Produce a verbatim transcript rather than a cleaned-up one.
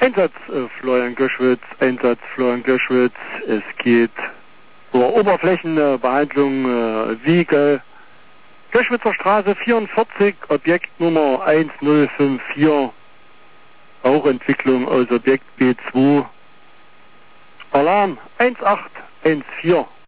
Einsatz äh, Florian Göschwitz, Einsatz Florian Göschwitz. Es geht um Oberflächenbehandlung äh, Wiege. Göschwitzer Straße vierundvierzig, Objekt Nummer eins null fünf vier. Rauchentwicklung aus Objekt B zwei. Alarm eins acht eins vier.